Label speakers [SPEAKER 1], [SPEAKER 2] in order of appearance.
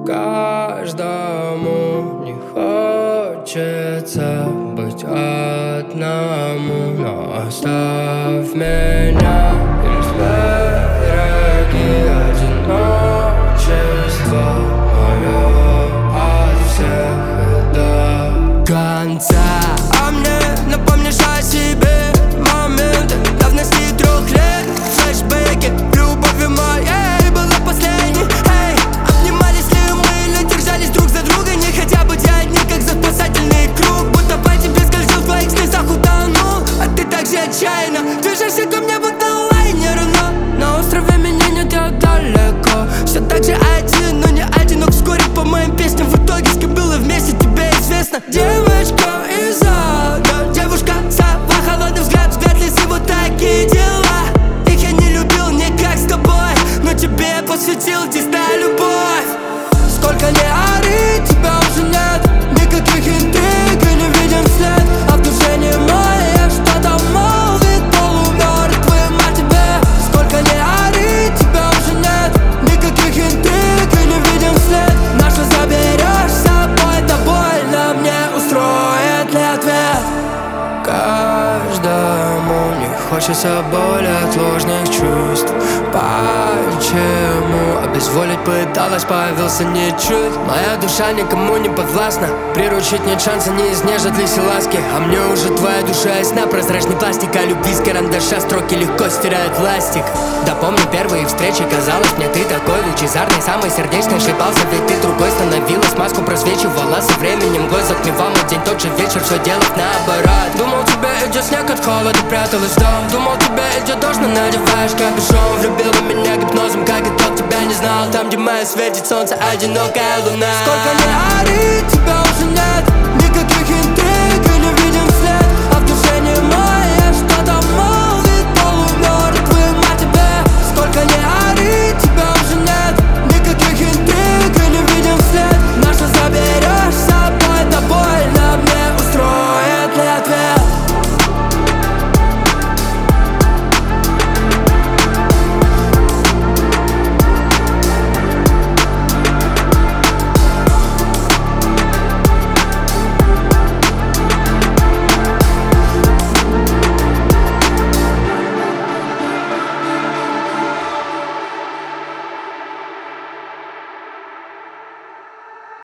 [SPEAKER 1] Каждому не хочется быть одному, но оставь меня без береги. Одиночество мое от всех до конца. А мне напомнишь о себе моменты давности 3 лет. Флэшбэки любовью моей была последней. Эй, обнимались ли мы или держались друг за друга, не хотя бы те одни, как за спасательный круг. Будто по тебе скользил, в твоих слезах утонул. А ты так же отчаянно движешься ко мне, будто лайнер. Но на острове меня не так далеко. Все так же один, но не одинок. Вскоре по моим песням в итоге с кем было вместе тебе известно. Девочка из ада, девушка сова, холодный взгляд, взгляд лисы, вот такие дела. Их я не любил никак с тобой, но тебе посвятил чистая любовь. Сколько не ори, тебя уже нет. Никаких интриг и не виден след. А в душе не моя что-то молвит полумертвым о тебе. Сколько не ори, тебя уже нет. Никаких интриг и не виден след. Нашу заберешь с собой, да больно мне устроит ли ответ. Каждому не хочется боли от ложных чувств. Почему обезволить пыталась, появился нечуть. Моя душа никому не подвластна. Приручить нет шанса, не изнежат ли все ласки. А мне уже твоя душа ясна. Прозрачный пластик, а любви с карандаша строки легко стирают пластик. Да помню первые встречи, казалось мне ты такой лучезарный, самый сердечный. Ошибался, ведь ты другой становилась. Маску просвечивала со временем. Глаз затмевал мой день, тот же вечер, все делать наоборот. Думал, тебе идет снег от холода, пряталась в дом. Думал, тебе идет дождь, но надеваешь капюшон. Влюбила меня гипнозом, как и тот тебя не знал. Там, где мое светит солнце, одинокая луна. Сколько не ори, тебя уже нет.